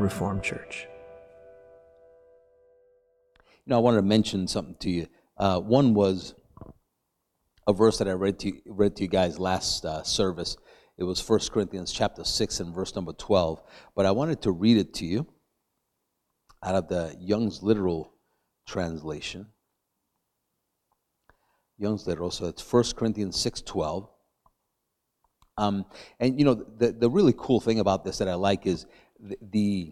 Reformed Church. I wanted to mention something to you. One was a verse that I read to you guys last service. It was 1 Corinthians chapter 6 and verse number 12. But I wanted to read it to you out of the Young's Literal translation. Young's Literal, so it's 1 Corinthians 6:12. And the really cool thing about this that I like is the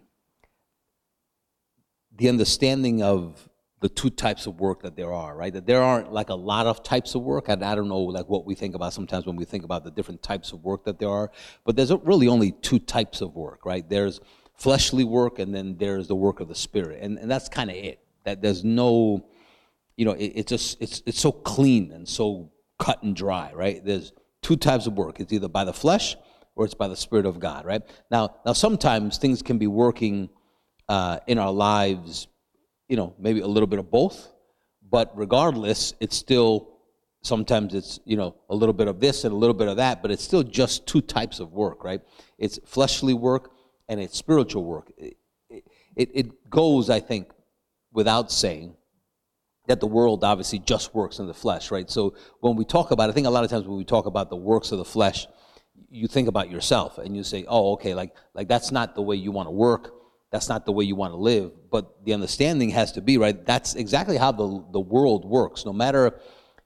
understanding of the two types of work that there are, right? That there aren't like a lot of types of work, and I don't know like what we think about sometimes when we think about the different types of work that there are, but there's really only two types of work, right? There's fleshly work, and then there's the work of the Spirit, and that's kind of it. That there's no, it's so clean and so cut and dry, right? There's two types of work. It's either by the flesh or it's by the Spirit of God, right? Now sometimes things can be working in our lives, maybe a little bit of both, but regardless, it's still, sometimes it's, a little bit of this and a little bit of that, but it's still just two types of work, right? It's fleshly work and it's spiritual work. It goes, I think, without saying that the world obviously just works in the flesh, right? So when we talk about, I think a lot of times when we talk about the works of the flesh, you think about yourself and you say, oh, okay, like that's not the way you want to work. That's not the way you want to live. But the understanding has to be, right, that's exactly how the world works. No matter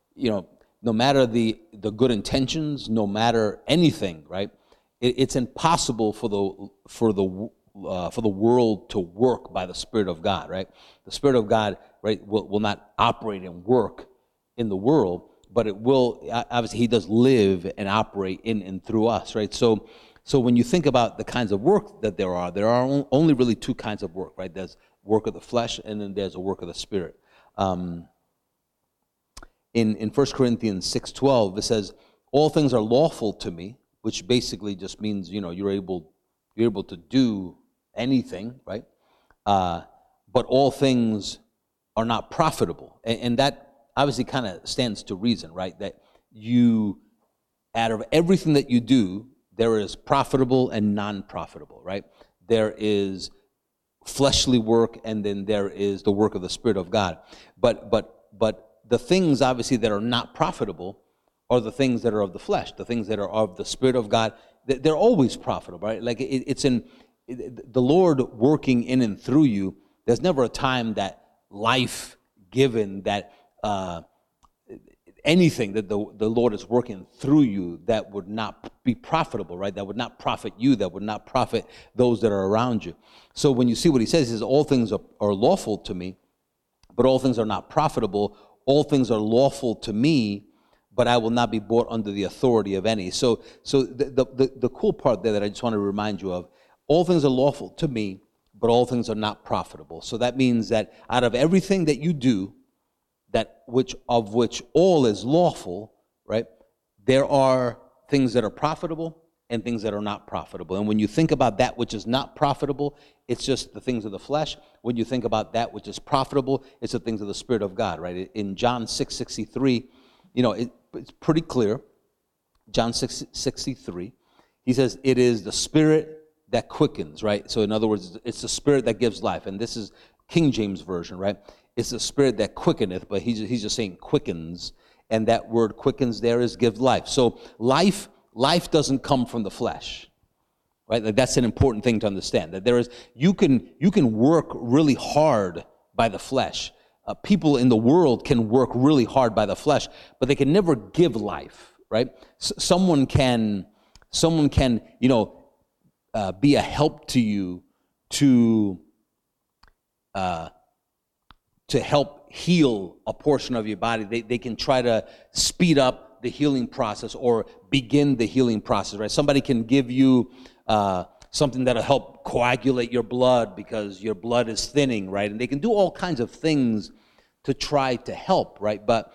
the good intentions, no matter anything, right? It's impossible for the world to work by the Spirit of God, right? The Spirit of God, right, will not operate and work in the world, but it will, obviously, He does live and operate in and through us, right? So when you think about the kinds of work that there are only really two kinds of work, right? There's work of the flesh, and then there's a work of the Spirit. In 1 Corinthians 6:12, it says, all things are lawful to me, which basically just means, you're able to do anything, right? But all things are not profitable. And that obviously kind of stands to reason, right? That out of everything that you do, there is profitable and non-profitable, right? There is fleshly work, and then there is the work of the Spirit of God. But the things, obviously, that are not profitable are the things that are of the flesh. The things that are of the Spirit of God, they're always profitable, right? Like it's in the Lord working in and through you. There's never a time that life given, that anything that the Lord is working through you that would not be profitable, right? That would not profit you, that would not profit those that are around you. So when you see what He says, all things are lawful to me, but all things are not profitable. All things are lawful to me, but I will not be brought under the authority of any. So the cool part there that I just want to remind you of, all things are lawful to me, but all things are not profitable. So that means that out of everything that you do, which all is lawful, right? There are things that are profitable and things that are not profitable. And when you think about that which is not profitable, it's just the things of the flesh. When you think about that which is profitable, it's the things of the Spirit of God, right? In John 6:63, it's pretty clear. John 6:63, He says, it is the Spirit that quickens, right? So in other words, it's the Spirit that gives life. And this is King James Version, right? It's the Spirit that quickeneth, but he's just saying quickens, and that word quickens there is give life. So life doesn't come from the flesh, right? Like that's an important thing to understand. That there is you can work really hard by the flesh. People in the world can work really hard by the flesh, but they can never give life, right? Someone can be a help to you to help heal a portion of your body. They can try to speed up the healing process or begin the healing process, right? Somebody can give you something that'll help coagulate your blood because your blood is thinning, right? And they can do all kinds of things to try to help, right? But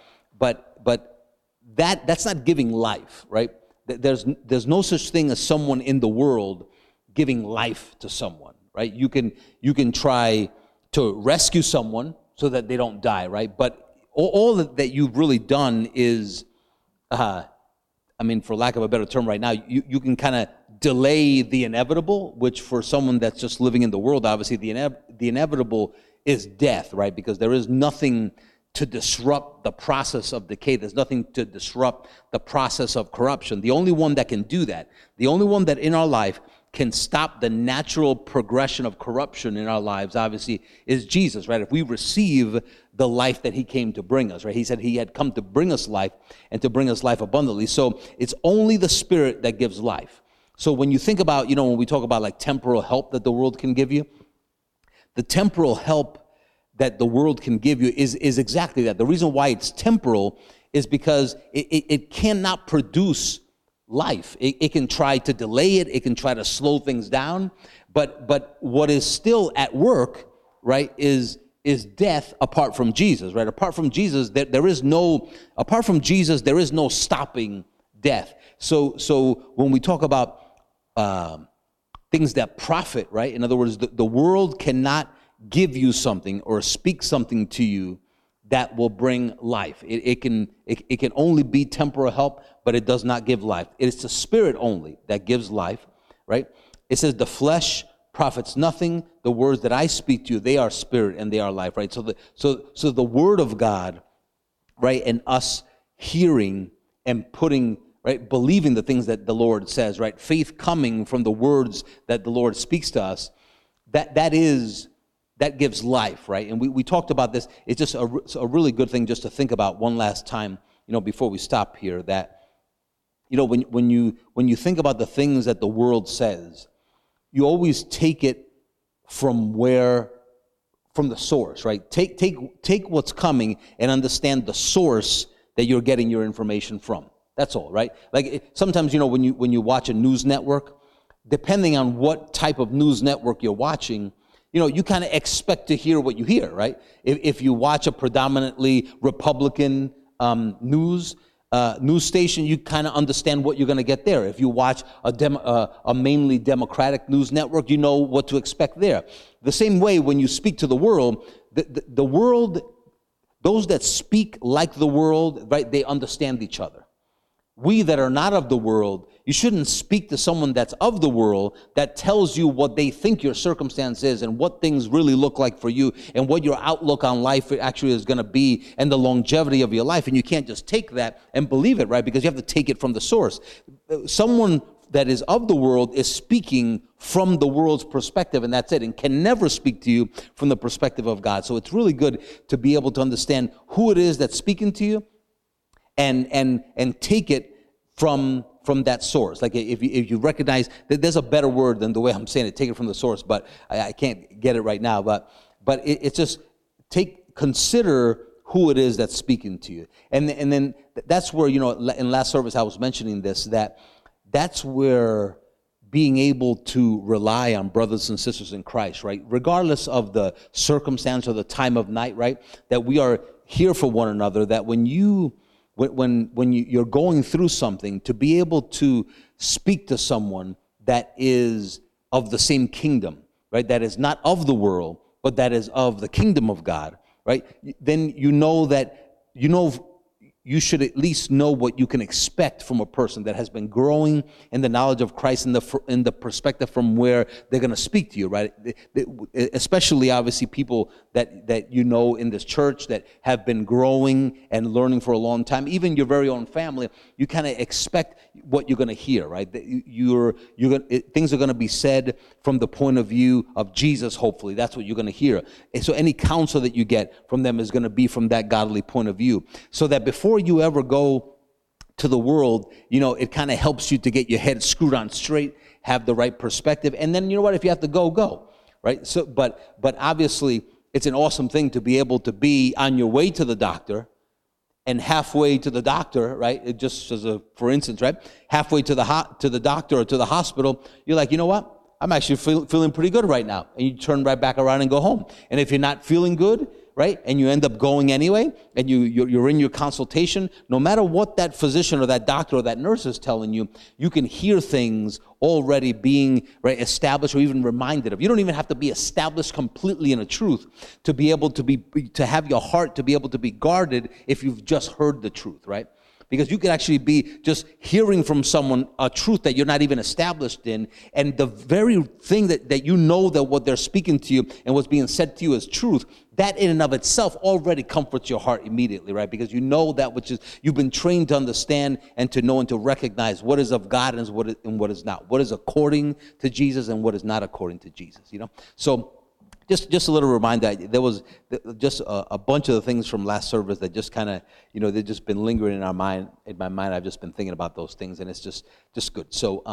that's not giving life, right? There's no such thing as someone in the world giving life to someone, right? You can try to rescue someone so that they don't die, right? But all that you've really done is, for lack of a better term right now, you can kind of delay the inevitable, which for someone that's just living in the world, obviously the inevitable is death, right? Because there is nothing to disrupt the process of decay. There's nothing to disrupt the process of corruption. The only one that can do that, the only one that in our life can stop the natural progression of corruption in our lives, obviously, is Jesus, right? If we receive the life that he came to bring us, right? He said he had come to bring us life and to bring us life abundantly. So it's only the Spirit that gives life. So when you think about, when we talk about like temporal help that the world can give you, the temporal help that the world can give you is exactly that. The reason why it's temporal is because it cannot produce life. It can try to delay it. It can try to slow things down. But what is still at work, right, is death apart from Jesus, right? Apart from Jesus, there is no stopping death. So when we talk about things that profit, right? In other words, the world cannot give you something or speak something to you that will bring life. It can only be temporal help, but it does not give life. It is the Spirit only that gives life, right? It says the flesh profits nothing. The words that I speak to you, they are spirit and they are life, right? So the word of God, right, and us hearing and putting, right, believing the things that the Lord says, right? Faith coming from the words that the Lord speaks to us, that gives life, right? And we talked about this. It's just a really good thing just to think about one last time, before we stop here, that, when you think about the things that the world says, you always take it from the source, right? Take what's coming and understand the source that you're getting your information from. That's all, right? Like sometimes, when you watch a news network, depending on what type of news network you're watching, you kind of expect to hear what you hear, right? If you watch a predominantly Republican news station, you kind of understand what you're going to get there. If you watch a mainly Democratic news network, you know what to expect there. The same way when you speak to the world, the world, those that speak like the world, right, they understand each other. We that are not of the world, you shouldn't speak to someone that's of the world that tells you what they think your circumstance is and what things really look like for you and what your outlook on life actually is going to be and the longevity of your life. And you can't just take that and believe it, right? Because you have to take it from the source. Someone that is of the world is speaking from the world's perspective, and that's it, and can never speak to you from the perspective of God. So it's really good to be able to understand who it is that's speaking to you and take it from that source. Like if you recognize that there's a better word than the way I'm saying it, take it from the source, but I can't get it right now. But it's just consider who it is that's speaking to you. And then that's where, in last service I was mentioning this, that's where being able to rely on brothers and sisters in Christ, right? Regardless of the circumstance or the time of night, right? That we are here for one another, that when you're going through something, to be able to speak to someone that is of the same kingdom, right? That is not of the world, but that is of the kingdom of God, right? Then you should at least know what you can expect from a person that has been growing in the knowledge of Christ in the perspective from where they're going to speak to you, right? Especially, obviously, people that in this church that have been growing and learning for a long time. Even your very own family, you kind of expect what you're going to hear, right? Things are going to be said from the point of view of Jesus, hopefully. That's what you're going to hear. And so any counsel that you get from them is going to be from that godly point of view. So that before you ever go to the world, it kind of helps you to get your head screwed on straight, have the right perspective. And then, if you have to go, right? So, but obviously, it's an awesome thing to be able to be on your way to the doctor and halfway to the doctor, right? It just as for instance, right? Halfway to the doctor or to the hospital, you're like, you know what? I'm actually feeling pretty good right now. And you turn right back around and go home. And if you're not feeling good, right, and you end up going anyway, and you're in your consultation, no matter what that physician or that doctor or that nurse is telling you, you can hear things already being established or even reminded of. You don't even have to be established completely in a truth to be able to have your heart to be able to be guarded if you've just heard the truth, right? Because you could actually be just hearing from someone a truth that you're not even established in, and the very thing that you know that what they're speaking to you and what's being said to you is truth, that in and of itself already comforts your heart immediately, right? Because you know that which is, you've been trained to understand and to know and to recognize what is of God and what is not. What is according to Jesus and what is not according to Jesus, you know? So just a little reminder, there was just a bunch of the things from last service that just kind of, you know, they've just been lingering in my mind. I've just been thinking about those things, and it's just good. So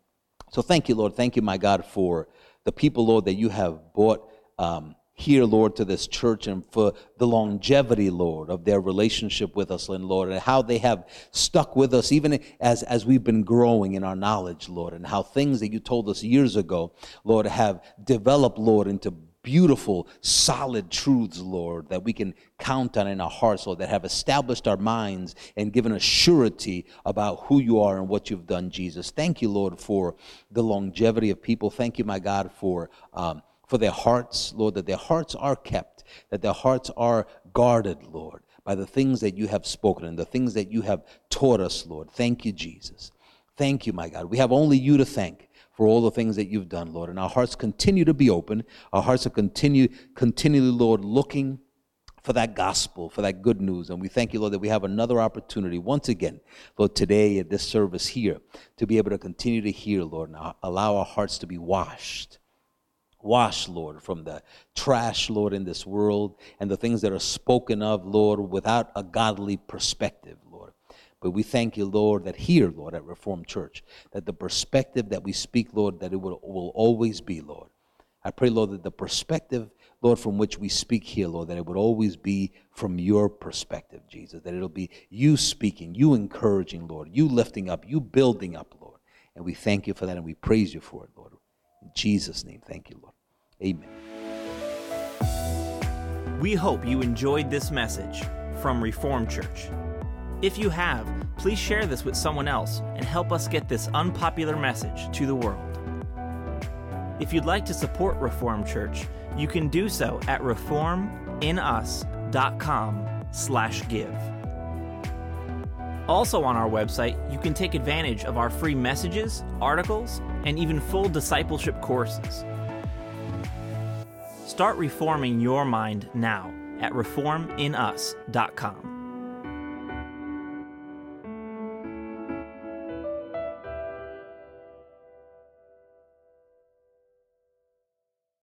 thank you, Lord. Thank you, my God, for the people, Lord, that you have brought here, Lord, to this church, and for the longevity, Lord, of their relationship with us, Lord, and how they have stuck with us even as we've been growing in our knowledge, Lord, and how things that you told us years ago, Lord, have developed, Lord, into beautiful, solid truths, Lord, that we can count on in our hearts, Lord, that have established our minds and given us surety about who you are and what you've done, Jesus. Thank you, Lord, for the longevity of people. Thank you, my God, for their hearts, Lord, that their hearts are kept, that their hearts are guarded, Lord, by the things that you have spoken and the things that you have taught us, Lord. Thank you, Jesus. Thank you, my God. We have only you to thank for all the things that you've done, Lord. And our hearts continue to be open. Our hearts are continually, Lord, looking for that gospel, for that good news. And we thank you, Lord, that we have another opportunity once again, Lord, today at this service here, to be able to continue to hear, Lord, and allow our hearts to be washed. Wash, Lord, from the trash, Lord, in this world and the things that are spoken of, Lord, without a godly perspective, Lord. But we thank you, Lord, that here, Lord, at Reformed Church, that the perspective that we speak, Lord, that it will always be, Lord. I pray, Lord, that the perspective, Lord, from which we speak here, Lord, that it would always be from your perspective, Jesus, that it'll be you speaking, you encouraging, Lord, you lifting up, you building up, Lord. And we thank you for that, and we praise you for it, Lord. In Jesus' name, thank you, Lord. Amen. We hope you enjoyed this message from Reformed Church. If you have, please share this with someone else and help us get this unpopular message to the world. If you'd like to support Reformed Church, you can do so at reforminus.com/give. Also on our website, you can take advantage of our free messages, articles, and even full discipleship courses. Start reforming your mind now at reforminus.com.